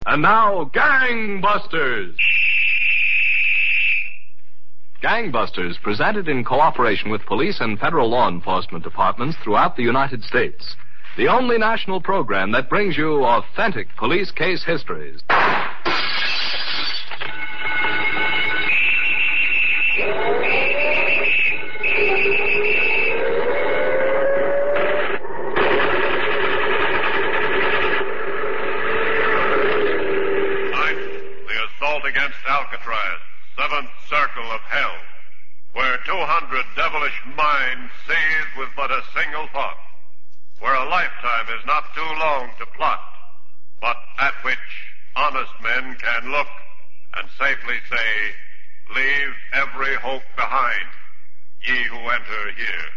And now, Gangbusters! Gangbusters, presented in cooperation with police and federal law enforcement departments throughout the United States. The only national program that brings you authentic police case histories. Against Alcatraz, seventh circle of hell, where 200 devilish minds seized with but a single thought, where a lifetime is not too long to plot, but at which honest men can look and safely say, leave every hope behind, ye who enter here.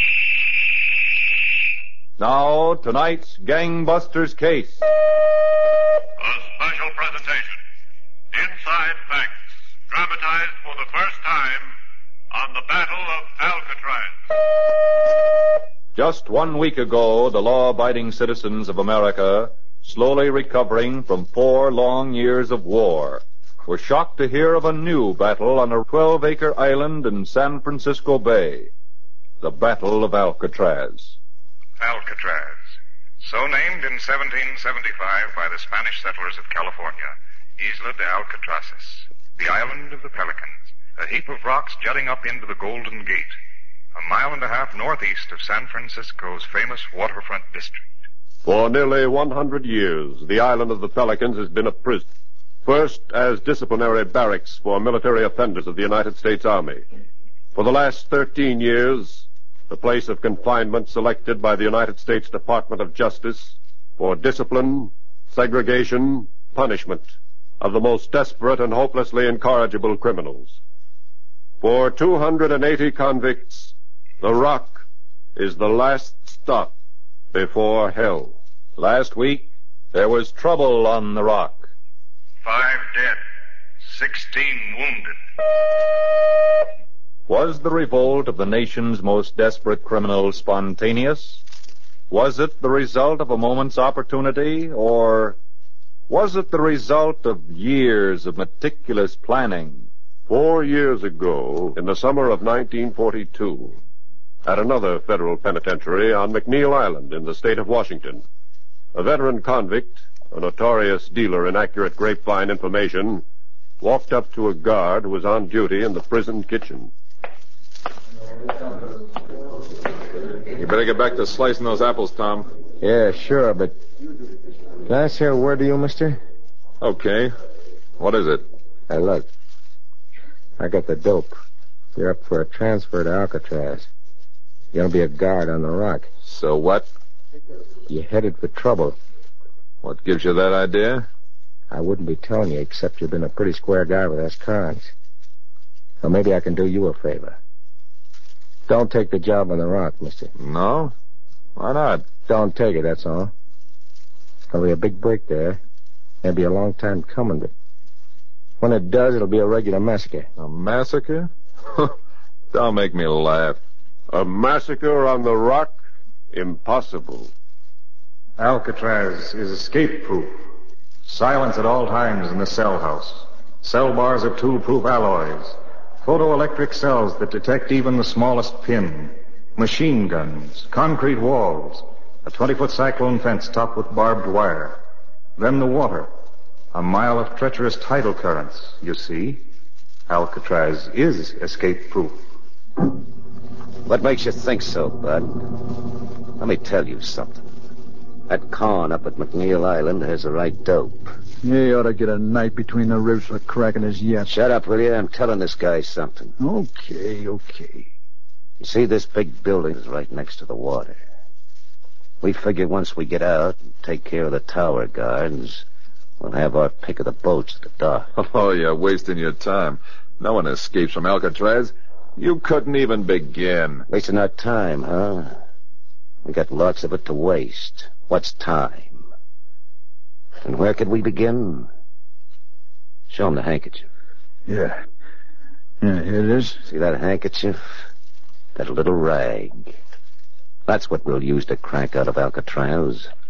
Now, tonight's Gangbusters case. A special presentation. Inside Facts, dramatized for the first time on the Battle of Alcatraz. Just 1 week ago, the law-abiding citizens of America, slowly recovering from 4 long years of war, were shocked to hear of a new battle on a 12-acre island in San Francisco Bay. The Battle of Alcatraz. Alcatraz, so named in 1775 by the Spanish settlers of California. Isla de Alcatraces, the island of the pelicans, a heap of rocks jutting up into the Golden Gate, 1.5 miles northeast of San Francisco's famous waterfront district. For nearly 100 years, the island of the Pelicans has been a prison. First, as disciplinary barracks for military offenders of the United States Army. For the last 13 years, the place of confinement selected by the United States Department of Justice for discipline, segregation, punishment of the most desperate and hopelessly incorrigible criminals. For 280 convicts, the Rock is the last stop before hell. Last week, there was trouble on the Rock. 5 dead, 16 wounded. Was the revolt of the nation's most desperate criminals spontaneous? Was it the result of a moment's opportunity, or was it the result of years of meticulous planning? 4 years ago, in the summer of 1942, at another federal penitentiary on McNeil Island in the state of Washington, a veteran convict, a notorious dealer in accurate grapevine information, walked up to a guard who was on duty in the prison kitchen. You better get back to slicing those apples, Tom. Yeah, sure, but can I say a word to you, mister? Okay. What is it? Hey, look. I got the dope. You're up for a transfer to Alcatraz. You're gonna be a guard on the Rock. So what? You're headed for trouble. What gives you that idea? I wouldn't be telling you, except you've been a pretty square guy with us cons. So maybe I can do you a favor. Don't take the job on the Rock, mister. No? Why not? Don't take it, that's all. There'll be a big break there. Maybe a long time coming, but when it does, it'll be a regular massacre. A massacre? Don't make me laugh. A massacre on the Rock? Impossible. Alcatraz is escape-proof. Silence at all times in the cell house. Cell bars of tool-proof alloys. Photoelectric cells that detect even the smallest pin. Machine guns. Concrete walls. A 20-foot cyclone fence topped with barbed wire. Then the water. 1 mile of treacherous tidal currents. You see, Alcatraz is escape-proof. What makes you think so, Bud? Let me tell you something. That con up at McNeil Island has the right dope. Yeah, he ought to get a knife between the ribs for cracking his yet. Shut up, will you? I'm telling this guy something. Okay. You see, this big building is right next to the water. We figure once we get out and take care of the tower guards, we'll have our pick of the boats at the dock. Oh, you're wasting your time. No one escapes from Alcatraz. You couldn't even begin. Wasting our time, huh? We got lots of it to waste. What's time? And where could we begin? Show him the handkerchief. Yeah. Yeah, here it is. See that handkerchief? That little rag. That's what we'll use to crank out of Alcatraz.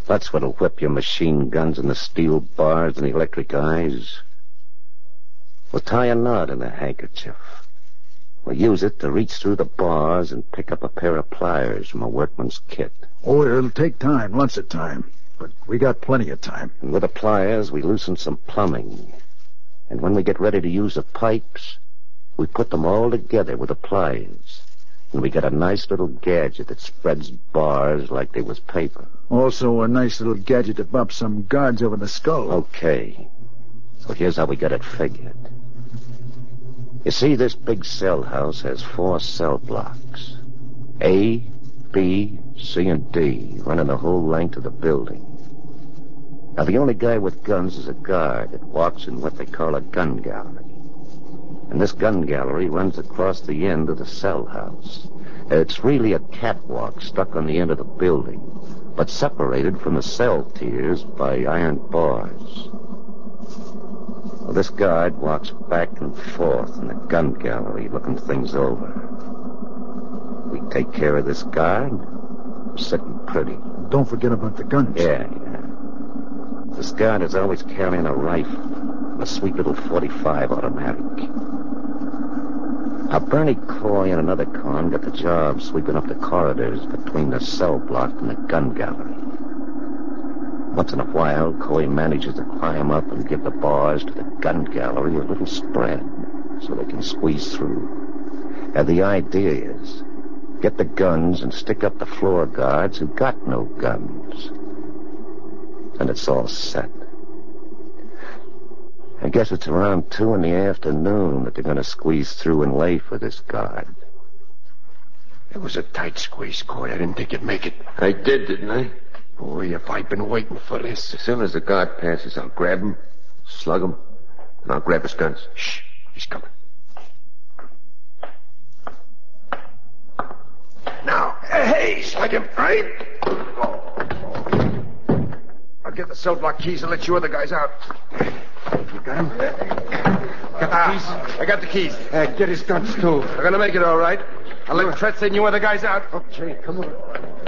That's what'll whip your machine guns and the steel bars and the electric eyes. We'll tie a knot in a handkerchief. We'll use it to reach through the bars and pick up a pair of pliers from a workman's kit. Oh, it'll take time, lots of time. But we got plenty of time. And with the pliers, we loosen some plumbing. And when we get ready to use the pipes, we put them all together with the pliers. And we get a nice little gadget that spreads bars like they was paper. Also a nice little gadget to bump some guards over the skull. Okay. So here's how we got it figured. You see, this big cell house has 4 cell blocks. A, B, C, and D, running the whole length of the building. Now, the only guy with guns is a guard that walks in what they call a gun gallery. And this gun gallery runs across the end of the cell house. It's really a catwalk stuck on the end of the building, but separated from the cell tiers by iron bars. Well, this guard walks back and forth in the gun gallery looking things over. We take care of this guard. We're sitting pretty. Don't forget about the guns. Yeah. This guard is always carrying a rifle, a sweet little .45 automatic. Now, Bernie Coy and another con got the job sweeping up the corridors between the cell block and the gun gallery. Once in a while, Coy manages to climb up and give the bars to the gun gallery a little spread so they can squeeze through. And the idea is, get the guns and stick up the floor guards who got no guns. And it's all set. I guess it's around 2 in the afternoon that they're going to squeeze through and lay for this guard. It was a tight squeeze, Coy. I didn't think you'd make it. I did, didn't I? Boy, if I'd been waiting for this. As soon as the guard passes, I'll grab him, slug him, and I'll grab his guns. Shh, he's coming. Now, hey, slug him, right? I'll get the cell block keys and let you other guys out. You got him? Got the keys? I got the keys. Get his guns, too. We're gonna make it all right. I'll let Tretz and you other guys out. Okay, come on.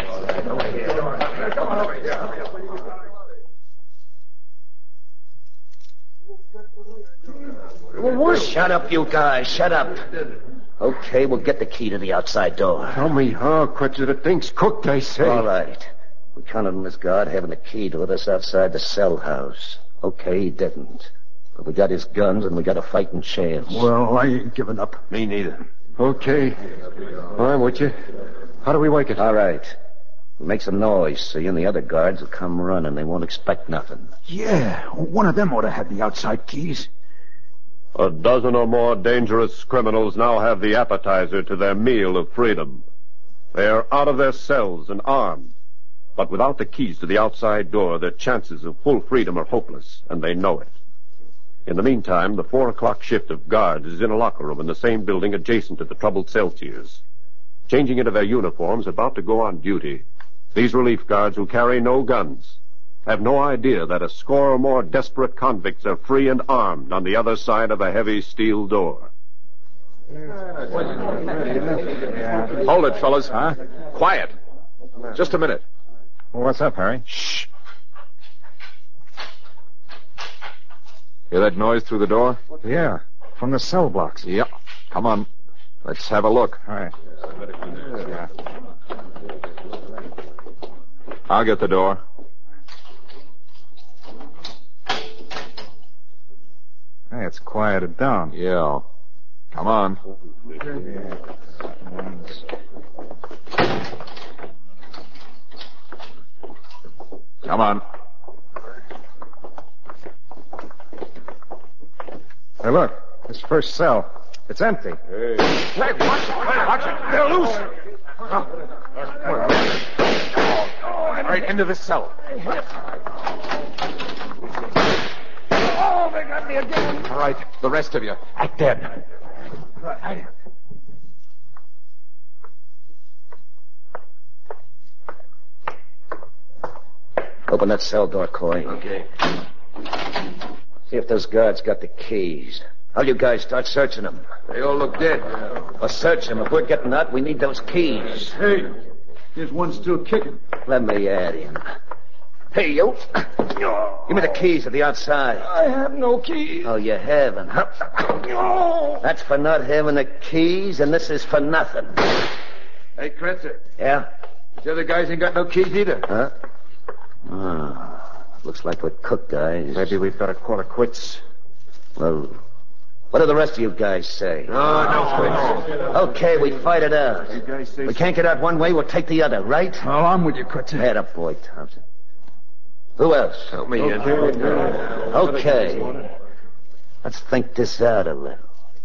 Shut up, you guys. Shut up. Okay, we'll get the key to the outside door. Tell me how quick the thing's cooked, I say. All right. We counted on this guard having the key to let us outside the cell house. Okay, he didn't. But we got his guns and we got a fighting chance. Well, I ain't giving up. Me neither. Okay. I'm with you. How do we work it? All right. We'll make some noise so you and the other guards will come running. They won't expect nothing. Yeah, one of them ought to have the outside keys. A dozen or more dangerous criminals now have the appetizer to their meal of freedom. They are out of their cells and armed. But without the keys to the outside door, their chances of full freedom are hopeless, and they know it. In the meantime, the 4 o'clock shift of guards is in a locker room in the same building adjacent to the troubled cell tiers. Changing into their uniforms, about to go on duty, these relief guards who carry no guns have no idea that a score or more desperate convicts are free and armed on the other side of a heavy steel door. Hold it, fellas. Huh? Quiet. Just a minute. Well, what's up, Harry? Shh. Hear that noise through the door? Yeah, from the cell blocks. Yeah. Come on. Let's have a look. All right. Yeah. I'll get the door. Hey, it's quieted down. Yeah. Come on. Come on. Hey, look. This first cell. It's empty. Hey, watch it. Watch it. They're loose. Right into the cell. Oh, they got me again. All right, the rest of you, act dead. Open that cell door, Coy. Okay. See if those guards got the keys. All you guys start searching them. They all look dead. Well, search them. If we're getting out, we need those keys. Hey, there's one still kicking. Let me add him. Hey, you. Give me the keys to the outside. I have no keys. Oh, you haven't, huh? That's for not having the keys, and this is for nothing. Hey, Kretzer. Yeah? The other guys ain't got no keys either. Huh? Looks like we're cooked, guys. Maybe we've got to call it quits. Well, what do the rest of you guys say? No. Okay, we fight it out. We can't get out one way, we'll take the other, right? Oh, I'm with you, Kretzer. Head up, boy, Thompson. Who else? Help me in. Okay. Let's think this out a little.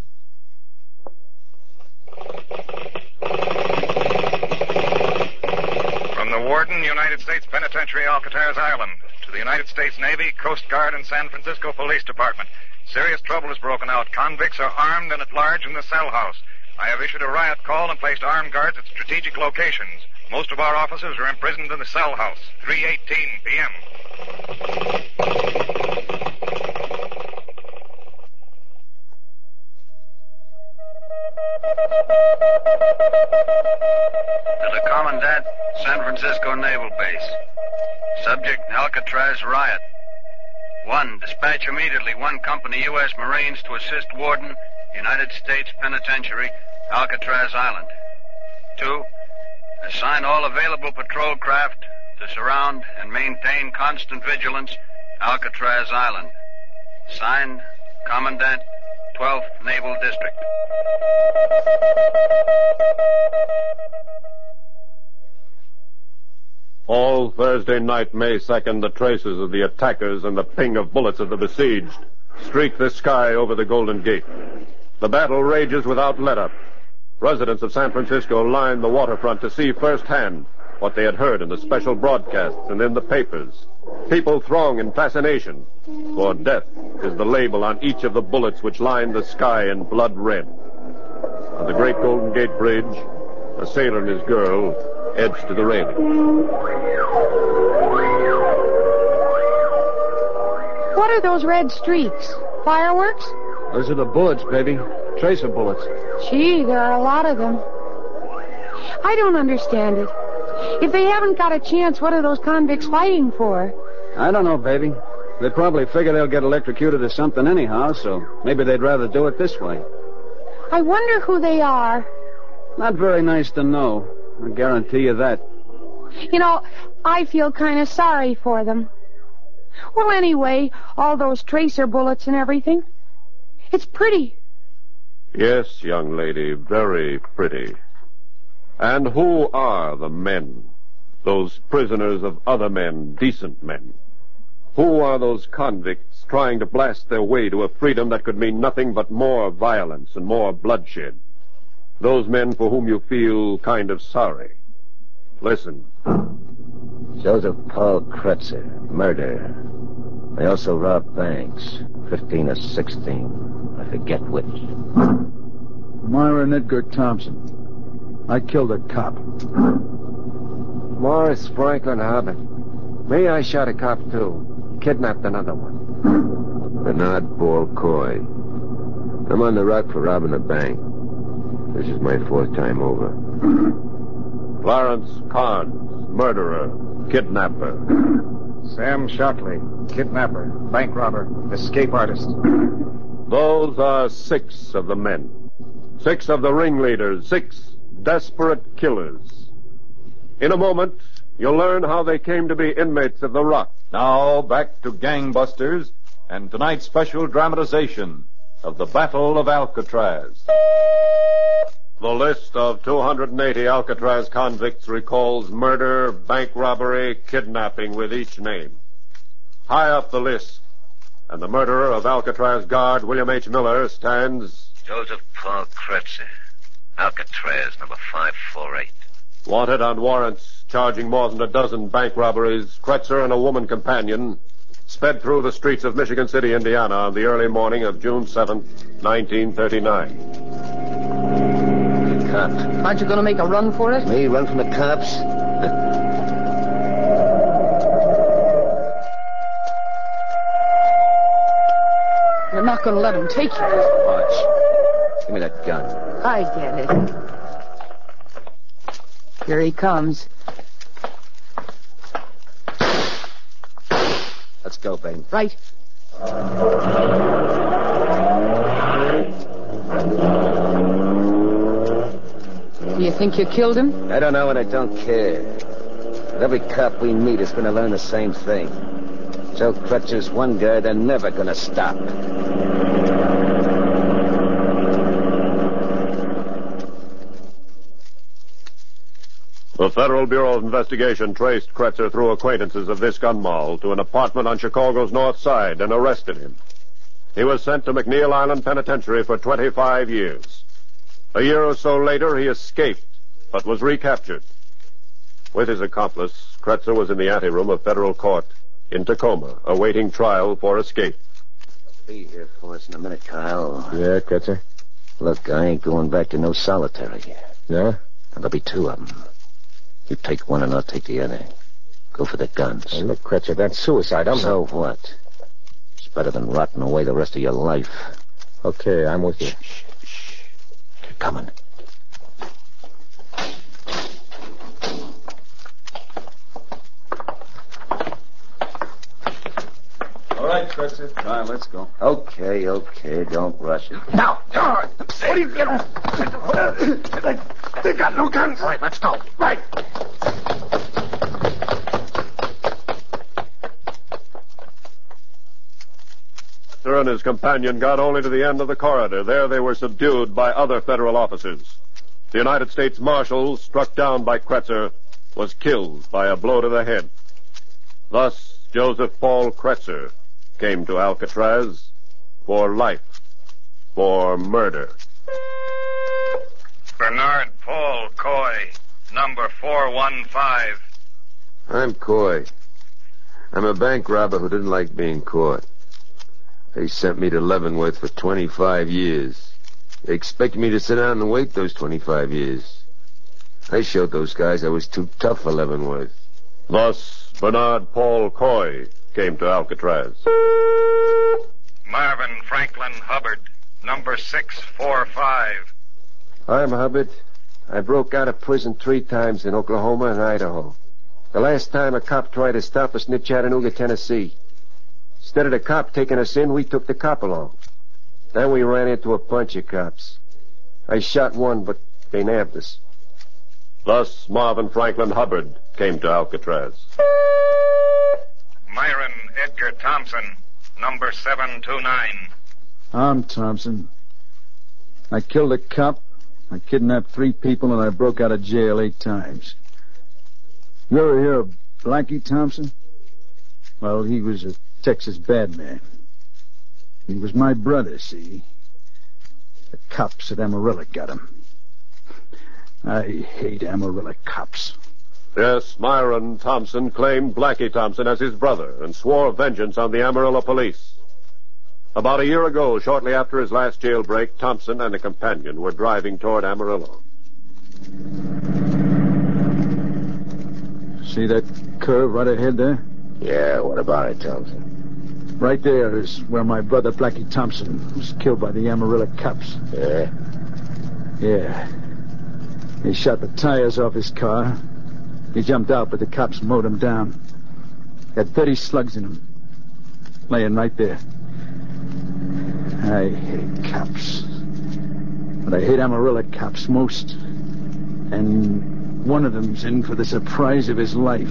From the Warden, United States Penitentiary, Alcatraz Island, to the United States Navy, Coast Guard, and San Francisco Police Department. Serious trouble has broken out. Convicts are armed and at large in the cell house. I have issued a riot call and placed armed guards at strategic locations. Most of our officers are imprisoned in the cell house. 3:18 p.m. To the Commandant, San Francisco Naval Base. Subject, Alcatraz riot. 1. Dispatch immediately 1 company U.S. Marines to assist Warden, United States Penitentiary, Alcatraz Island. 2. Assign all available patrol craft to surround and maintain constant vigilance, Alcatraz Island. Signed, Commandant, 12th Naval District. All Thursday night, May 2nd, the traces of the attackers and the ping of bullets of the besieged streak the sky over the Golden Gate. The battle rages without let-up. Residents of San Francisco line the waterfront to see firsthand what they had heard in the special broadcasts and in the papers. People throng in fascination, for death is the label on each of the bullets which line the sky in blood red. On the great Golden Gate Bridge, a sailor and his girl edge to the railing. What are those red streaks? Fireworks? Those are the bullets, baby. Tracer bullets. Gee, there are a lot of them. I don't understand it. If they haven't got a chance, what are those convicts fighting for? I don't know, baby. They probably figure they'll get electrocuted or something anyhow, so maybe they'd rather do it this way. I wonder who they are. Not very nice to know. I guarantee you that. You know, I feel kind of sorry for them. Well, anyway, all those tracer bullets and everything. It's pretty. Yes, young lady, very pretty. And who are the men? Those prisoners of other men, decent men? Who are those convicts trying to blast their way to a freedom that could mean nothing but more violence and more bloodshed? Those men for whom you feel kind of sorry. Listen. Joseph Paul Kretzer, murder. They also robbed banks, 15 or 16. I forget which. Myron Edgar Thompson. I killed a cop. Morris Franklin Hubbard. Me, I shot a cop, too. Kidnapped another one. Bernard Ball Coy. I'm on the rock for robbing a bank. This is my 4th time over. Clarence Carnes, murderer, kidnapper. Sam Shockley, kidnapper, bank robber, escape artist. Those are 6 of the men. 6 of the ringleaders, 6 desperate killers. In a moment, you'll learn how they came to be inmates of the Rock. Now, back to Gangbusters and tonight's special dramatization of the Battle of Alcatraz. The list of 280 Alcatraz convicts recalls murder, bank robbery, kidnapping with each name. High up the list, and the murderer of Alcatraz guard William H. Miller stands... Joseph Paul Kretzer, Alcatraz, number 548. Wanted on warrants charging more than a dozen bank robberies, Kretzer and a woman companion sped through the streets of Michigan City, Indiana on the early morning of June 7th, 1939. Cops. Aren't you going to make a run for it? Me run from the cops? You're not going to let him take you. Watch. Give me that gun. I get it. Here he comes. go, babe. Right. Do you think you killed him? I don't know and I don't care. But every cop we meet is going to learn the same thing. Joe Crutcher's one guy they're never going to stop. The Federal Bureau of Investigation traced Kretzer through acquaintances of this gun moll to an apartment on Chicago's north side and arrested him. He was sent to McNeil Island Penitentiary for 25 years. A year or so later, he escaped, but was recaptured. With his accomplice, Kretzer was in the anteroom of federal court in Tacoma, awaiting trial for escape. Be here for us in a minute, Kyle. Yeah, Kretzer? Look, I ain't going back to no solitary. No? There'll be two of them. You take one and I'll take the other. Go for the guns. Hey, look, Kretzer, that's suicide. So what? It's better than rotting away the rest of your life. Okay, I'm with you. Shh. They're coming. All right, Kretzer. All right, let's go. Okay. Don't rush it. Now, what are you doing? They got no guns. All right, let's go. Right. Kretzer and his companion got only to the end of the corridor. There they were subdued by other federal officers. The United States Marshal, struck down by Kretzer, was killed by a blow to the head. Thus, Joseph Paul Kretzer came to Alcatraz for life, for murder. Bernard Paul Coy, number 415. I'm Coy. I'm a bank robber who didn't like being caught. They sent me to Leavenworth for 25 years. They expected me to sit down and wait those 25 years. I showed those guys I was too tough for Leavenworth. Thus, Bernard Paul Coy came to Alcatraz. Marvin Franklin Hubbard, number 645. I'm Hubbard. I broke out of prison 3 times in Oklahoma and Idaho. The last time a cop tried to stop us near Chattanooga, Tennessee. Instead of the cop taking us in, we took the cop along. Then we ran into a bunch of cops. I shot one, but they nabbed us. Thus, Marvin Franklin Hubbard came to Alcatraz. Myron Edgar Thompson, number 729. I'm Thompson. I killed a cop, I kidnapped 3 people, and I broke out of jail 8 times. You ever hear of Blackie Thompson? Well, he was a Texas bad man. He was my brother, see? The cops at Amarillo got him. I hate Amarillo cops. Yes, Myron Thompson claimed Blackie Thompson as his brother and swore vengeance on the Amarillo police. About a year ago, shortly after his last jailbreak, Thompson and a companion were driving toward Amarillo. See that curve right ahead there? Yeah, what about it, Thompson? Right there is where my brother Blackie Thompson was killed by the Amarillo cops. Yeah? Yeah. He shot the tires off his car. He jumped out, but the cops mowed him down. Had 30 slugs in him. Laying right there. I hate cops. But I hate Amarillo cops most. And one of them's in for the surprise of his life.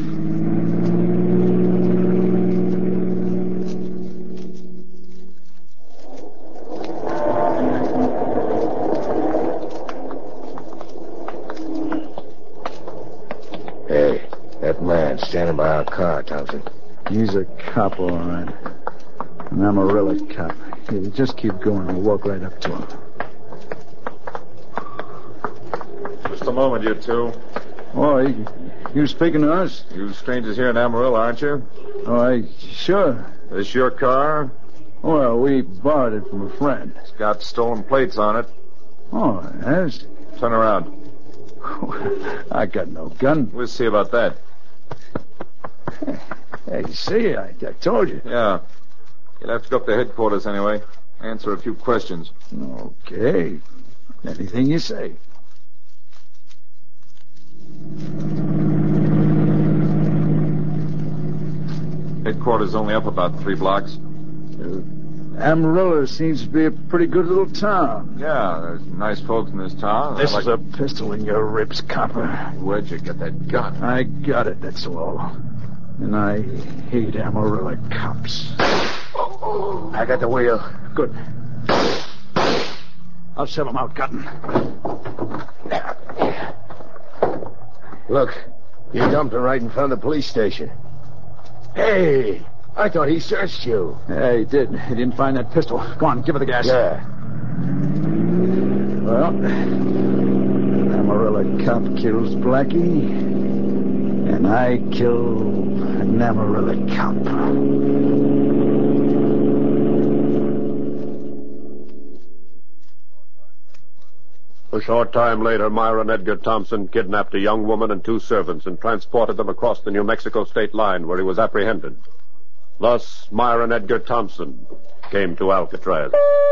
Hey, that man standing by our car, Thompson. He's a cop, all right. An Amarillo cop. Here, just keep going. We'll walk right up to him. Just a moment, you two. Oh, you speaking to us? You strangers here in Amarillo, aren't you? Oh, sure. This your car? Well, we borrowed it from a friend. It's got stolen plates on it. Oh, it has? Turn around. I got no gun. We'll see about that. Hey, see, I told you. Yeah. You'll have to go up to headquarters anyway. Answer a few questions. Okay. Anything you say. Headquarters only up about 3 blocks. Amarillo seems to be a pretty good little town. Yeah, there's nice folks in this town. This is a pistol in your ribs, copper. Where'd you get that gun? I got it, that's all. And I hate Amarillo cops. I got the wheel. Good. I'll sell him out, Cotton. Look, you dumped him right in front of the police station. Hey, I thought he searched you. Yeah, he did. He didn't find that pistol. Go on, give her the gas. Yeah. Well, Amarillo cop kills Blackie, and I kill an Amarillo cop. A short time later, Myron Edgar Thompson kidnapped a young woman and 2 servants and transported them across the New Mexico state line where he was apprehended. Thus, Myron Edgar Thompson came to Alcatraz.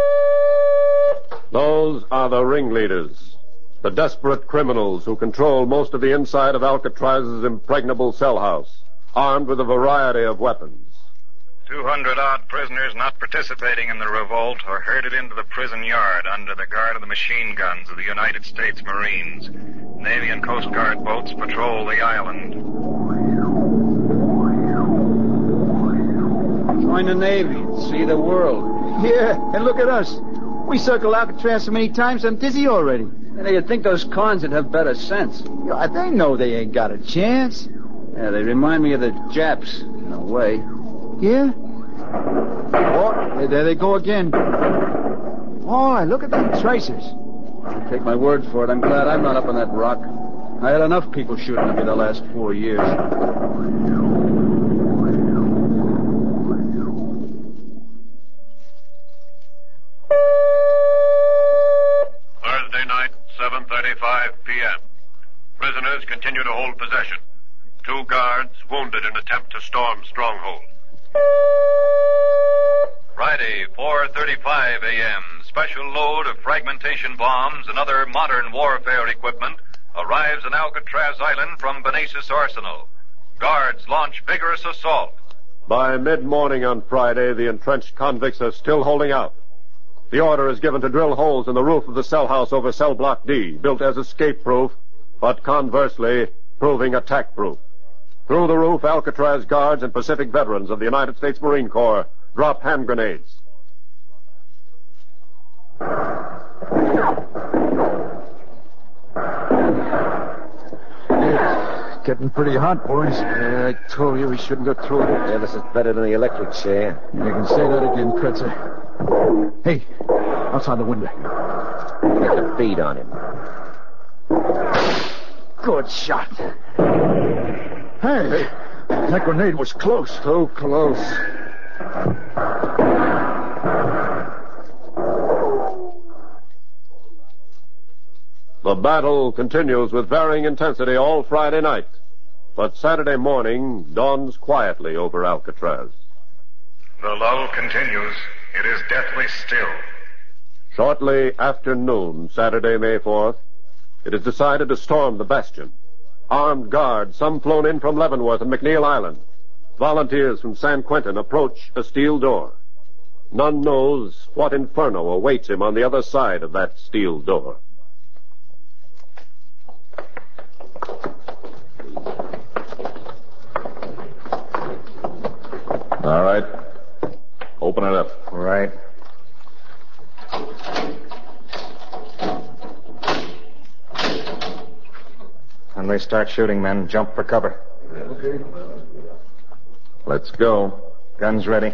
Those are the ringleaders, the desperate criminals who control most of the inside of Alcatraz's impregnable cell house, armed with a variety of weapons. 200-odd prisoners not participating in the revolt are herded into the prison yard under the guard of the machine guns of the United States Marines. Navy and Coast Guard boats patrol the island. Join the Navy and see the world. Yeah, and look at us. We circled Alcatraz so many times I'm dizzy already. And you'd think those cons would have better sense. Yeah, they know they ain't got a chance. Yeah, they remind me of the Japs, in a way. Yeah? Oh, there they go again. Oh, look at them tracers. Take my word for it. I'm glad I'm not up on that rock. I had enough people shooting at me the last 4 years. Thursday night, 7:35 p.m. Prisoners continue to hold possession. 2 guards wounded in attempt to storm stronghold. Friday, 4:35 a.m. Special load of fragmentation bombs and other modern warfare equipment arrives in Alcatraz Island from Benaces Arsenal. Guards launch vigorous assault. By mid-morning on Friday, the entrenched convicts are still holding out. The order is given to drill holes in the roof of the cell house over cell block D, built as escape-proof, but conversely, proving attack-proof. Through the roof, Alcatraz guards and Pacific veterans of the United States Marine Corps drop hand grenades. It's getting pretty hot, boys. Yeah, I told you we shouldn't go through it. Yeah, this is better than the electric chair. You can say that again, Kretzer. Hey, outside the window. Get the bead on him. Good shot. Hey, that grenade was close. Too close. The battle continues with varying intensity all Friday night, but Saturday morning dawns quietly over Alcatraz. The lull continues. It is deathly still. Shortly after noon, Saturday, May 4th, it is decided to storm the bastion. Armed guards, some flown in from Leavenworth and McNeil Island. Volunteers from San Quentin approach a steel door. None knows what inferno awaits him on the other side of that steel door. All right. Open it up. All right. When they start shooting, men, jump for cover. Okay. Let's go. Guns ready.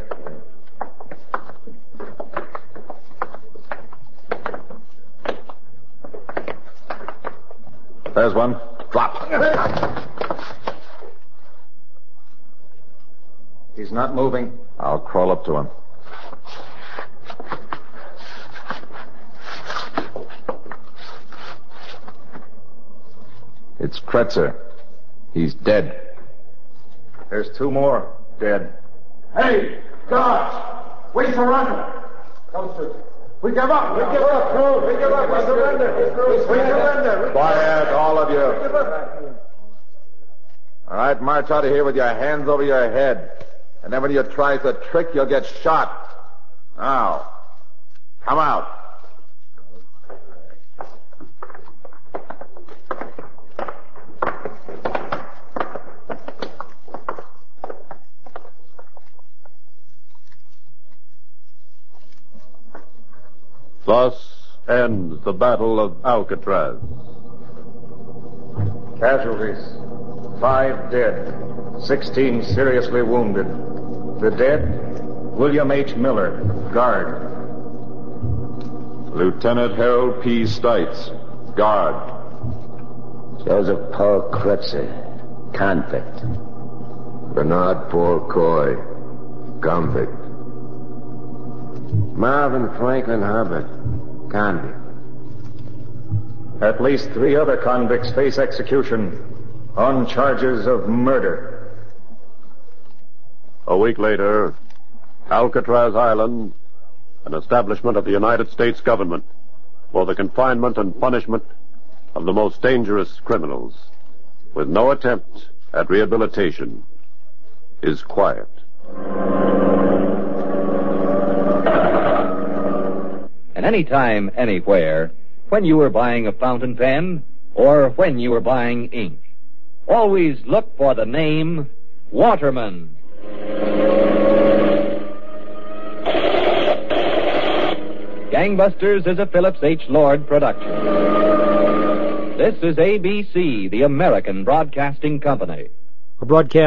There's one. Drop. He's not moving. I'll crawl up to him. It's Kretzer. He's dead. There's 2 more dead. Hey, guards! We surrender! We give up! We give up, crew! We give up! We surrender! We surrender! Quiet, all of you. All right, march out of here with your hands over your head. And then when you try the trick, you'll get shot. Now, come out. Thus ends the Battle of Alcatraz. Casualties: 5 dead, 16 seriously wounded. The dead: William H. Miller, guard. Lieutenant Harold P. Stites, guard. Joseph Paul Kretzer, convict. Bernard Paul Coy, convict. Marvin Franklin Hubbard, convict. At least 3 other convicts face execution on charges of murder. A week later, Alcatraz Island, an establishment of the United States government for the confinement and punishment of the most dangerous criminals, with no attempt at rehabilitation, is quiet. And anytime, anywhere, when you are buying a fountain pen or when you are buying ink, always look for the name Waterman. Gangbusters is a Phillips H. Lord production. This is ABC, the American Broadcasting Company. A broadcast